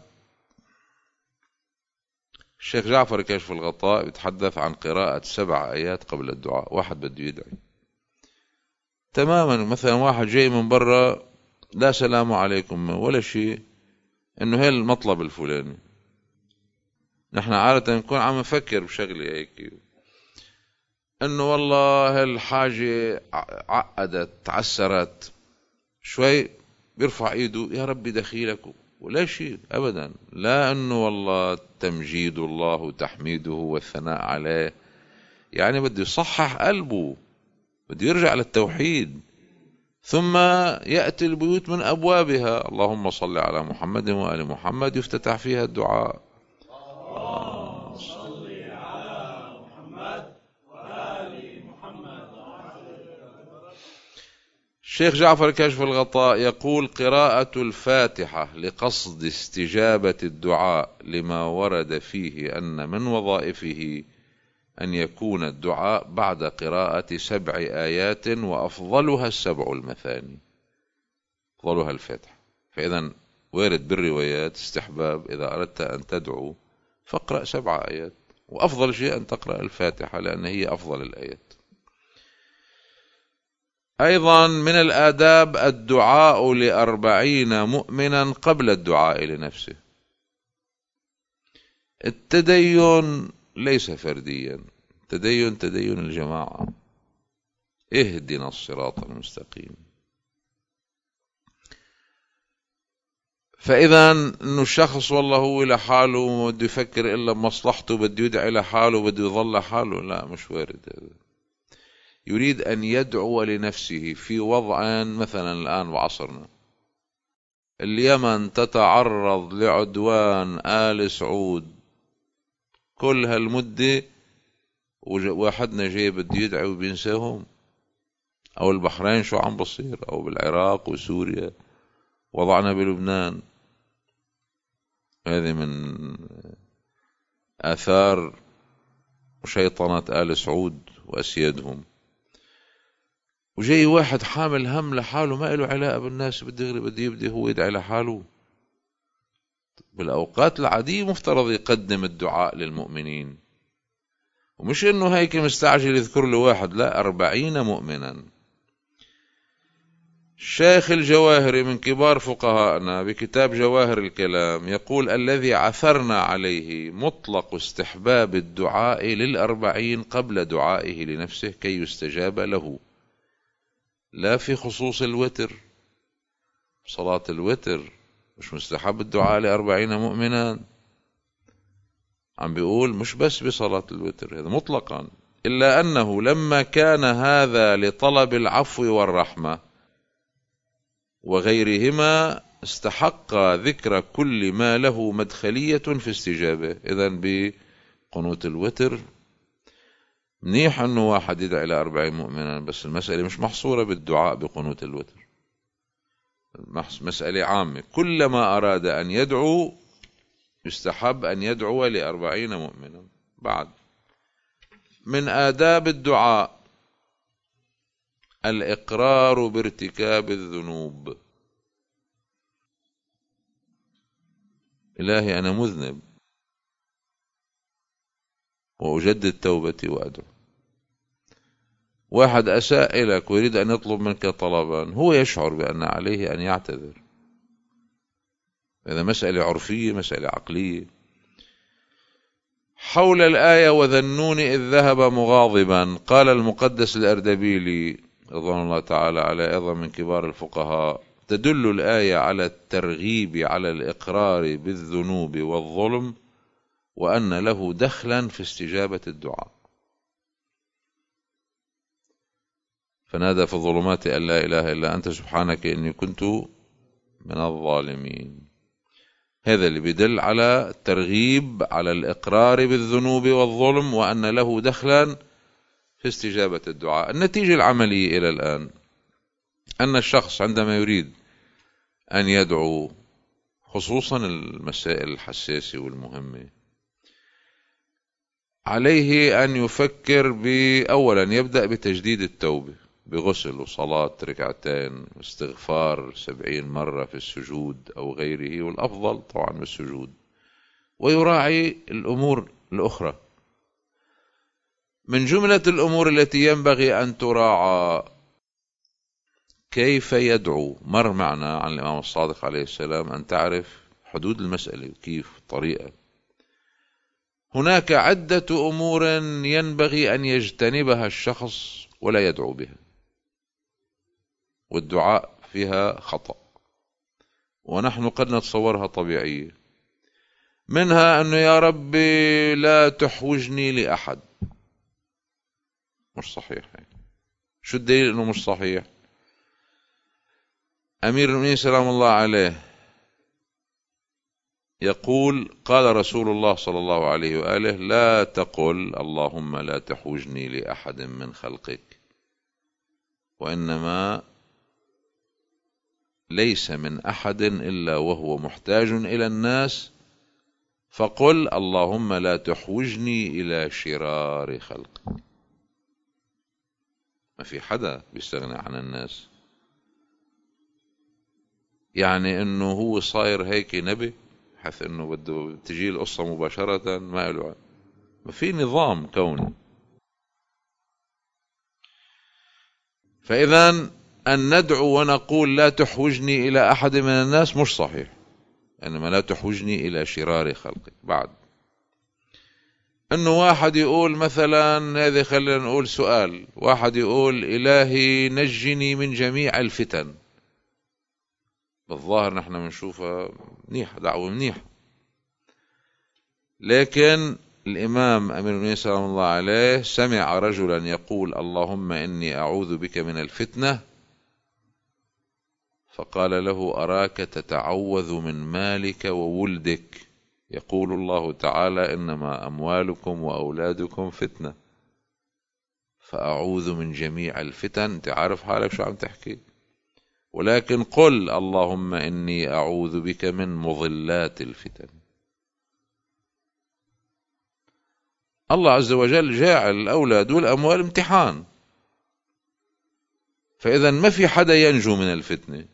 الشيخ جعفر كشف الغطاء يتحدث عن قراءة 7 آيات قبل الدعاء. واحد بده يدعي تماما، مثلا واحد جاي من برا لا سلام عليكم ولا شيء، انه هي المطلب الفلاني. نحن عادة نكون عم نفكر بشغلة هيك، انه والله الحاجة عقدت تعسرت شوي، بيرفع ايده يا ربي دخيلك ولا شيء ابدا. لا انه والله تمجيد الله وتحميده والثناء عليه، يعني بده يصحح قلبه، بده يرجع للتوحيد. ثم يأتي البيوت من أبوابها، اللهم صل على محمد وآل محمد، يفتتح فيها الدعاء.
اللهم صل على محمد وآل محمد.
الشيخ جعفر كشف الغطاء يقول قراءة الفاتحة لقصد استجابة الدعاء لما ورد فيه أن من وظائفه أن يكون الدعاء بعد قراءة 7 آيات، وأفضلها 7 المثاني، أفضلها الفاتحة. فإذا وارد بالروايات استحباب إذا أردت أن تدعو فاقرأ 7 آيات، وأفضل شيء أن تقرأ الفاتحة لأن هي أفضل الآيات. أيضا من الآداب الدعاء ل40 مؤمنا قبل الدعاء لنفسه. التدين ليس فرديا، تدين الجماعة. اهدنا الصراط المستقيم. فإذا إنه الشخص والله هو لحاله ما بده يفكر إلا بمصلحته، بده يدعي لحاله، بده يظل لحاله، لا مش وارد هذا. يريد أن يدعو لنفسه في وضع مثلا الآن بعصرنا اليمن تتعرض لعدوان آل سعود كل هالمدة، واحدنا جاي بده يدعي وبينساهم. أو البحرين شو عم بصير، أو بالعراق وسوريا، وضعنا بلبنان. هذه من آثار شيطنة آل سعود وأسيادهم. وجاي واحد حامل هم لحاله ما له علاقة بالناس، بده يبدي هو يدعي لحاله. بالأوقات العادية مفترض يقدم الدعاء للمؤمنين، ومش إنه هيك مستعجل يذكر له واحد، لا 40 مؤمنا. الشيخ الجواهري من كبار فقهائنا بكتاب جواهر الكلام يقول الذي عثرنا عليه مطلق استحباب الدعاء لل40 قبل دعائه لنفسه كي يستجاب له، لا في خصوص الوتر. صلاة الوتر مش مستحب الدعاء ل40 مؤمنا، عم بيقول مش بس بصلاة الوتر، هذا مطلقا. إلا أنه لما كان هذا لطلب العفو والرحمة وغيرهما استحق ذكر كل ما له مدخلية في استجابة. إذن بقنوت الوتر منيح أنه واحد يدعي ل40 مؤمنا، بس المسألة مش محصورة بالدعاء بقنوت الوتر، مسألة عامة. كلما أراد أن يدعو يستحب أن يدعو ل40 مؤمنا. بعد من آداب الدعاء الإقرار بارتكاب الذنوب. إلهي أنا مذنب، وأجدد توبتي وأدعو. واحد أساء إليك ويريد أن يطلب منك طلبا، هو يشعر بأن عليه أن يعتذر. هذا مسألة عرفية، مسألة عقلية. حول الآية وذا النون إذ ذهب مغاضبا، قال المقدس الأردبيلي رضوان الله تعالى على أيضا من كبار الفقهاء: تدل الآية على الترغيب على الإقرار بالذنوب والظلم، وأن له دخلا في استجابة الدعاء. فنادى في الظلمات أن لا إله إلا أنت سبحانك إني كنت من الظالمين. هذا اللي بيدل على الترغيب على الإقرار بالذنوب والظلم، وأن له دخلا في استجابة الدعاء. النتيجة العملية إلى الآن أن الشخص عندما يريد أن يدعو، خصوصا المسائل الحساسة والمهمة، عليه أن يفكر أولا يبدأ بتجديد التوبة بغسل وصلاة ركعتين واستغفار 70 مرة في السجود أو غيره، والأفضل طبعا بالسجود، ويراعي الأمور الأخرى. من جملة الأمور التي ينبغي أن تراعى كيف يدعو. مر معنا عن الإمام الصادق عليه السلام أن تعرف حدود المسألة وكيف طريقة. هناك عدة أمور ينبغي أن يجتنبها الشخص ولا يدعو بها، والدعاء فيها خطأ، ونحن قد نتصورها طبيعية. منها أنه يا ربي لا تحوجني لأحد. مش صحيح. شو الدليل أنه مش صحيح؟ أمير المؤمنين سلام الله عليه يقول: قال رسول الله صلى الله عليه وآله: لا تقل اللهم لا تحوجني لأحد من خلقك، وإنما ليس من أحد إلا وهو محتاج إلى الناس، فقل اللهم لا تحوجني إلى شرار خلقك. ما في حدا بيستغني عن الناس. يعني انه هو صاير هيك نبي حيث انه بده تجي القصة مباشرة، ما له، ما في نظام كوني. فإذا أن ندعو ونقول لا تحوجني إلى أحد من الناس مش صحيح، إنما لا تحوجني إلى شرار خلقك. بعد أنه واحد يقول مثلا، هذه خلينا نقول سؤال، واحد يقول: إلهي نجني من جميع الفتن. بالظاهر نحن بنشوفها منيحة، دعوة منيحة، لكن الإمام أمير المؤمنين سلام الله عليه سمع رجلا يقول: اللهم إني أعوذ بك من الفتنة، فقال له: أراك تتعوذ من مالك وولدك، يقول الله تعالى: إنما أموالكم وأولادكم فتنة، فأعوذ من جميع الفتن. تعرف حالك شو عم تحكي، ولكن قل اللهم إني أعوذ بك من مضلات الفتن. الله عز وجل جاعل الأولاد والأموال امتحان، فإذا ما في حدا ينجو من الفتنة.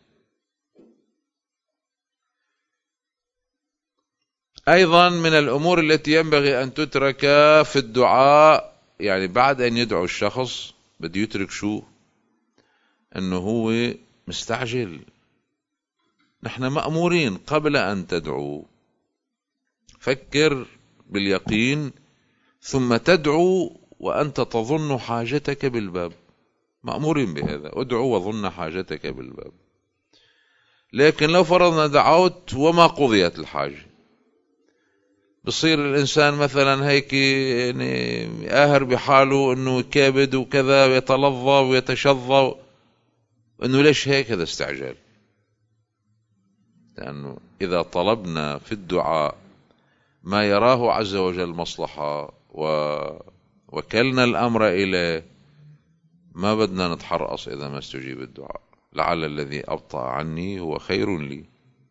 أيضا من الأمور التي ينبغي أن تترك في الدعاء، يعني بعد أن يدعو الشخص بده يترك شو؟ أنه هو مستعجل. نحن مأمورين قبل أن تدعو فكر باليقين، ثم تدعو وأنت تظن حاجتك بالباب. مأمورين بهذا، ادعو وظن حاجتك بالباب. لكن لو فرضنا دعوت وما قضيت الحاجة، بصير الإنسان مثلا هيك يعني آهر بحاله أنه كابد وكذا، ويتلظى ويتشظى، أنه ليش هيك؟ هذا استعجال. لأنه إذا طلبنا في الدعاء ما يراه عز وجل مصلحة وكلنا الأمر إليه، ما بدنا نتحرص إذا ما استجيب الدعاء. لعل الذي أبطأ عني هو خير لي.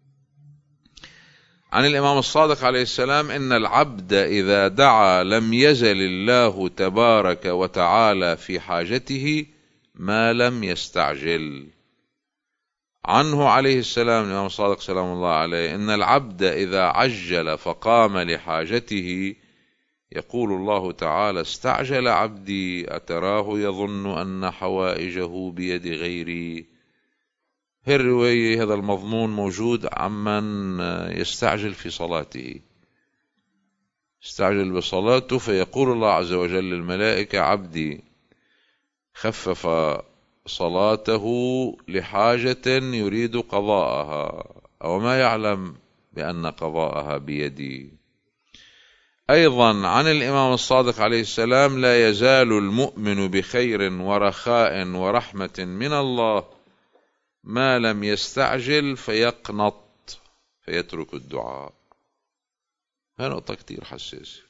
عن الإمام الصادق عليه السلام: إن العبد إذا دعا لم يزل الله تبارك وتعالى في حاجته ما لم يستعجل. عنه عليه السلام الإمام الصادق سلام الله عليه: إن العبد إذا عجل فقام لحاجته يقول الله تعالى: استعجل عبدي أتراه يظن أن حوائجه بيد غيري. في الرواية هذا المضمون موجود عمن يستعجل في صلاته، استعجل بصلاته، فيقول الله عز وجل للملائكة: عبدي خفف صلاته لحاجة يريد قضاءها، أو ما يعلم بأن قضاءها بيدي. أيضا عن الإمام الصادق عليه السلام: لا يزال المؤمن بخير ورخاء ورحمة من الله ما لم يستعجل فيقنط فيترك الدعاء. هذه نقطة كتير حساسة.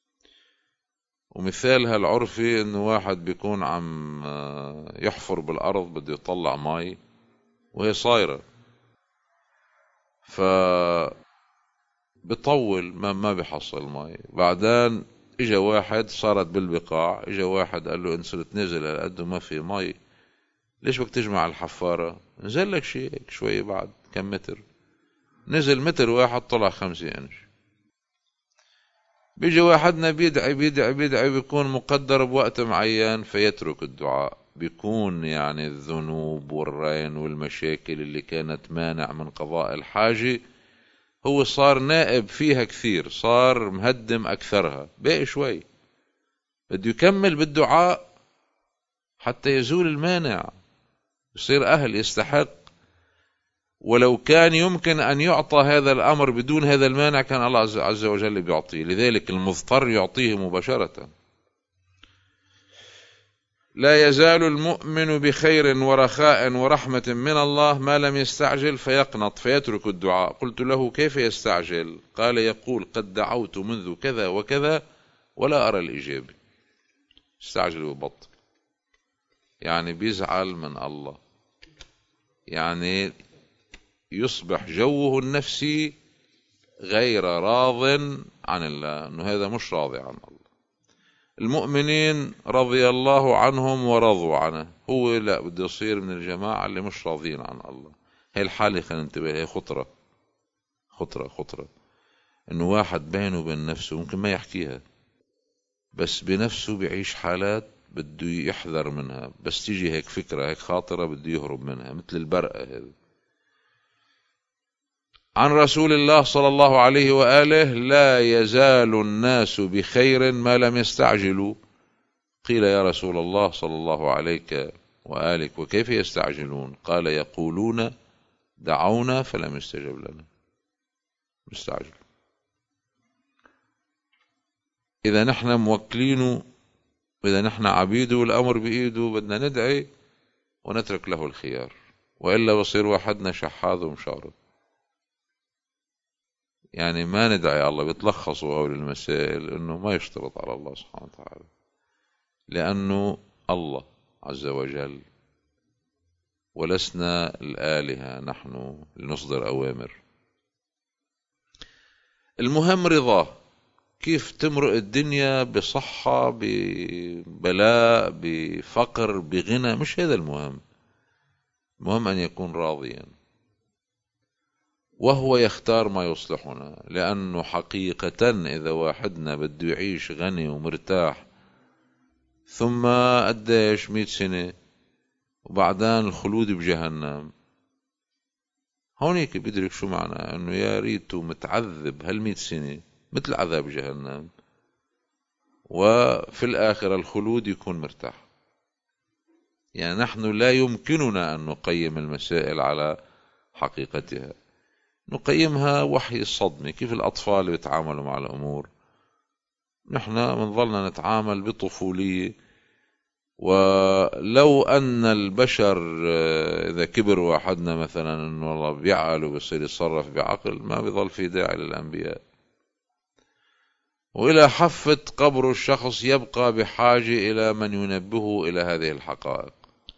ومثالها العرفي انه واحد بيكون عم يحفر بالارض بده يطلع مي وهي صايرة، بطول ما بيحصل مي. بعدين اجا واحد، صارت بالبقاع، اجا واحد قال له: ان صرت نزل على قده ما في مي، ليش بدك تجمع الحفارة؟ نزل لك شوي بعد كم متر، نزل متر واحد طلع 5 إنش. بيجي واحدنا بيدعي بيدعي بيدعي، بيكون مقدر بوقت معين فيترك الدعاء. بيكون يعني الذنوب والرين والمشاكل اللي كانت مانع من قضاء الحاجة هو صار نائب فيها كثير، صار مهدم أكثرها، باقي شوي بده يكمل بالدعاء حتى يزول المانع، يصير أهل يستحق. ولو كان يمكن أن يعطى هذا الأمر بدون هذا المانع كان الله عز وجل بيعطيه، لذلك المضطر يعطيه مباشرة. لا يزال المؤمن بخير ورخاء ورحمة من الله ما لم يستعجل فيقنط فيترك الدعاء. قلت له: كيف يستعجل؟ قال: يقول: قد دعوت منذ كذا وكذا ولا أرى الإجابة. استعجل وبطل، يعني بيزعل من الله، يعني يصبح جوه النفسي غير راض عن الله، أنه هذا مش راضي عن الله. المؤمنين رضي الله عنهم ورضوا عنه، هو لا، بده يصير من الجماعة اللي مش راضين عن الله. هي الحالة خلينا ننتبه، هي خطرة خطرة خطرة، انه واحد بينه وبين نفسه ممكن ما يحكيها، بس بنفسه بيعيش حالات بده يحذر منها، بس تيجي هيك فكرة هيك خاطرة بده يهرب منها، مثل البرقة هذه. عن رسول الله صلى الله عليه وآله: لا يزال الناس بخير ما لم يستعجلوا. قيل: يا رسول الله صلى الله عليك وآلك وكيف يستعجلون؟ قال: يقولون دعونا فلم يستجب لنا. مستعجل. إذا نحن موكلينه، إذا نحن عبيده والأمر بإيده، بدنا ندعي ونترك له الخيار، وإلا بصير واحدنا شحاذ ومشارط. يعني ما ندعي الله. بيتلخصوا هول المسائل إنه ما يشترط على الله سبحانه وتعالى، لأنه الله عز وجل، ولسنا الآلهة نحن لنصدر أوامر. المهم رضاه. كيف تمرق الدنيا بصحة، ببلاء، بفقر، بغنى، مش هذا المهم. المهم أن يكون راضيا، وهو يختار ما يصلحنا. لأنه حقيقة إذا واحدنا بده يعيش غني ومرتاح، ثم قديش 100 سنة وبعدين الخلود بجهنم، هونيك بيدرك شو معنى أنه يا ريته متعذب 100 سنة مثل عذاب جهنم، وفي الآخرة الخلود يكون مرتاح. يعني نحن لا يمكننا أن نقيم المسائل على حقيقتها، نقيمها وحي الصدمة، كيف الأطفال يتعاملوا مع الأمور. نحن منظلنا نتعامل بطفولية، ولو أن البشر إذا كبر واحدنا مثلا أنه الله بيعقل وبيصير يتصرف بعقل، ما بيظل في داعي للأنبياء. وإلى حفة قبر الشخص يبقى بحاجة إلى من ينبهه إلى هذه الحقائق،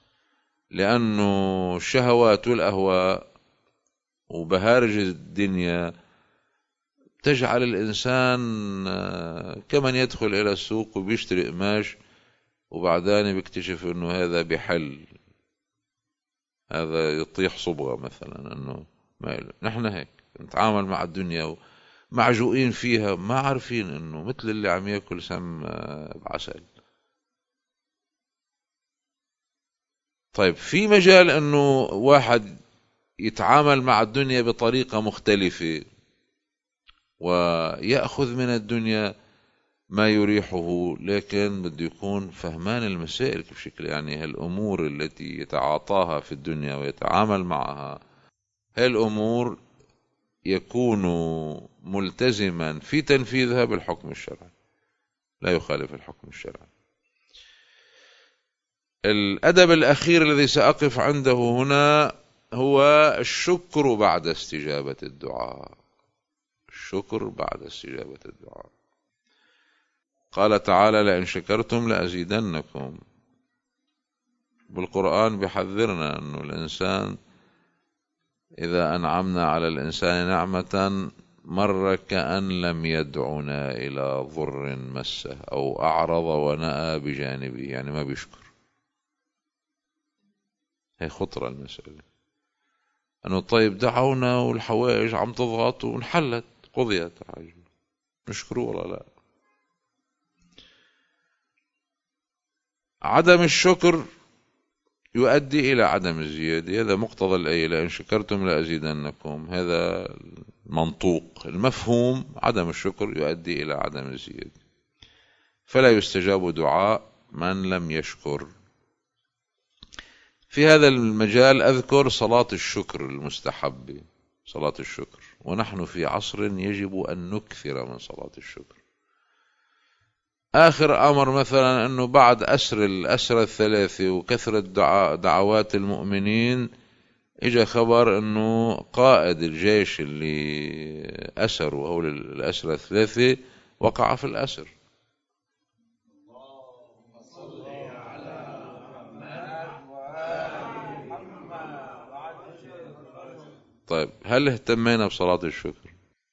لأنه الشهوات والأهواء وبهارج الدنيا تجعل الإنسان كمن يدخل إلى السوق وبيشتري قماش وبعدين بيكتشف أنه هذا بحل، هذا يطيح صبغة مثلا، أنه ما نحن هيك نتعامل مع الدنيا معجوقين فيها، ما عارفين إنه مثل اللي عم يأكل سم بعسل. طيب في مجال إنه واحد يتعامل مع الدنيا بطريقة مختلفة ويأخذ من الدنيا ما يريحه، لكن بده يكون فهمان المسائل بشكل، يعني هالأمور التي يتعاطاها في الدنيا ويتعامل معها، هالأمور يكون ملتزما في تنفيذها بالحكم الشرعي، لا يخالف الحكم الشرعي. الأدب الأخير الذي سأقف عنده هنا هو الشكر بعد استجابة الدعاء. الشكر بعد استجابة الدعاء. قال تعالى: لئن شكرتم لأزيدنكم. بالقرآن بحذرنا أنه الإنسان إذا أنعمنا على الإنسان نعمة مر كأن لم يدعنا إلى ضر مسه، أو أعرض ونأى بجانبه، يعني ما بيشكر. هي خطرة المسألة، أنه طيب دعونا والحوائج عم تضغط ونحلت قضيت، نشكره ولا لا؟ عدم الشكر يؤدي إلى عدم الزيادة. هذا مقتضى الآية: لئن شكرتم لأزيدنكم. هذا المنطوق المفهوم. عدم الشكر يؤدي إلى عدم الزيادة، فلا يستجاب دعاء من لم يشكر. في هذا المجال أذكر صلاة الشكر المستحبة، صلاة الشكر، ونحن في عصر يجب أن نكثر من صلاة الشكر. آخر أمر مثلا أنه بعد أسر الأسرى الثلاثة وكثرة دعوات المؤمنين، إجا خبر أنه قائد الجيش اللي أسروا أو الأسرى الثلاثة وقع في الأسر. طيب هل اهتمينا بصلاة الشكر؟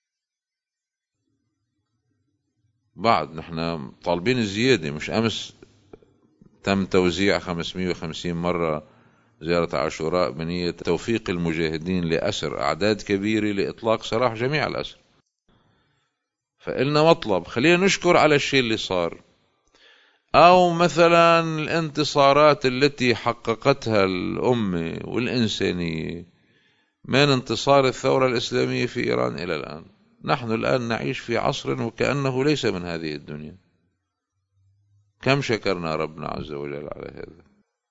بعد نحن طالبين الزيادة. مش أمس تم توزيع 550 مرة زيارة عاشوراء بنية توفيق المجاهدين لأسر أعداد كبيرة لإطلاق سراح جميع الأسر. فإلنا مطلب، خلينا نشكر على الشيء اللي صار. أو مثلا الانتصارات التي حققتها الأمة والإنسانية من انتصار الثورة الإسلامية في إيران إلى الآن. نحن الآن نعيش في عصر وكأنه ليس من هذه الدنيا. كم شكرنا ربنا عز وجل على هذا.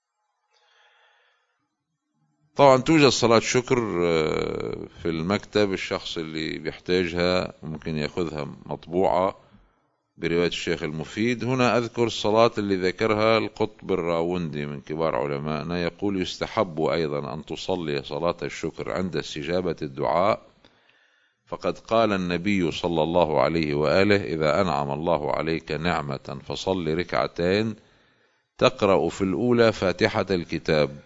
طبعا توجد صلاة شكر في المكتب، الشخص اللي بيحتاجها ممكن يأخذها مطبوعة برواية الشيخ المفيد. هنا أذكر الصلاة اللي ذكرها القطب الراوندي من كبار علمائنا، يقول: يستحب أيضا أن تصلي صلاة الشكر عند استجابة الدعاء، فقد قال النبي صلى الله عليه وآله: إذا أنعم الله عليك نعمة فصل ركعتين تقرأ في الأولى فاتحة الكتاب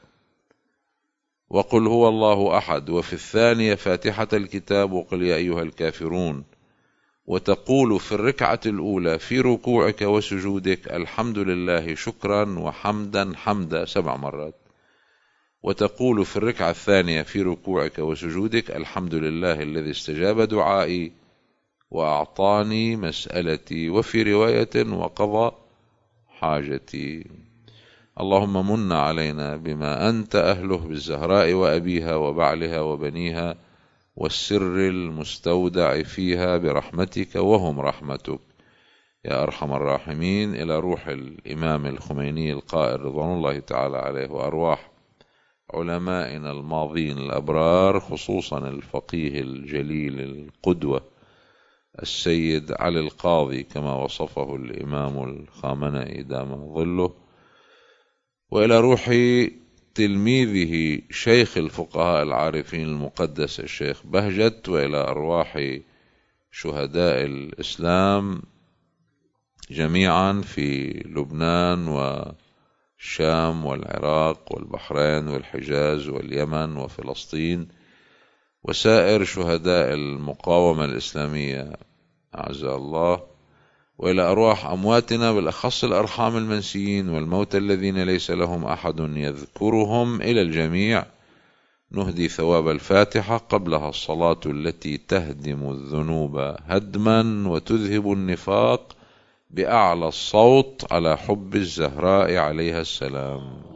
وقل هو الله أحد، وفي الثانية فاتحة الكتاب وقل يا أيها الكافرون، وتقول في الركعة الأولى في ركوعك وسجودك: الحمد لله شكرا وحمدا حمدا 7 مرات، وتقول في الركعة الثانية في ركوعك وسجودك: الحمد لله الذي استجاب دعائي وأعطاني مسألتي، وفي رواية: وقضى حاجتي. اللهم من علينا بما أنت أهله بالزهراء وأبيها وبعلها وبنيها والسر المستودع فيها برحمتك وهم رحمتك يا أرحم الراحمين. إلى روح الإمام الخميني القائل رضوان الله تعالى عليه، وأرواح علمائنا الماضين الأبرار، خصوصا الفقيه الجليل القدوة السيد علي القاضي كما وصفه الإمام الخامنئي دام ظله، وإلى روح تلميذه شيخ الفقهاء العارفين المقدس الشيخ بهجت، وإلى أرواح شهداء الإسلام جميعا في لبنان والشام والعراق والبحرين والحجاز واليمن وفلسطين، وسائر شهداء المقاومة الإسلامية أعز الله، وإلى أرواح أمواتنا بالأخص الأرحام المنسيين والموتى الذين ليس لهم أحد يذكرهم، إلى الجميع نهدي ثواب الفاتحة قبلها الصلاة التي تهدم الذنوب هدما وتذهب النفاق بأعلى الصوت على حب الزهراء عليها السلام.